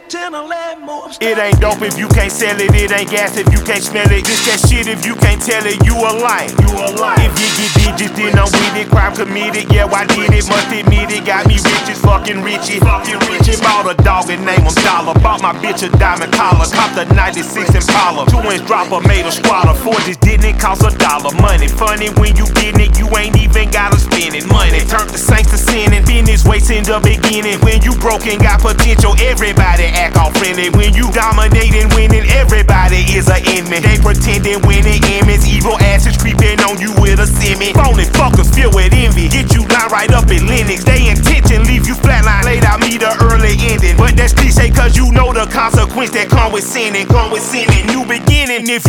It ain't dope if you can't sell it. It ain't gas if you can't smell it. This that shit if you can't tell it. You a liar. If you get digits, then I'm with it. Crime committed, yeah, I did it. Must admit it. Got me rich as fucking Richie. Bought a dog and named him Dollar. Bought my bitch a diamond collar. Copped a 96 Impala. 2-inch dropper made a squatter. Forges didn't cost $1. Money funny when you getting it. You ain't even gotta spend it. Money turned the saints to sinning. Business waste in the beginning. When you broken, got potential. Everybody act all friendly. When you dominating, winning, everybody is an enemy. They pretending winning image. Evil asses creeping on you with a semi. Phony fuckers filled with envy. Get you line right up in Linux. They intention leave you flatline. Laid out me the early ending. But that's cliche cause you know the consequence that come with sinning. New beginning if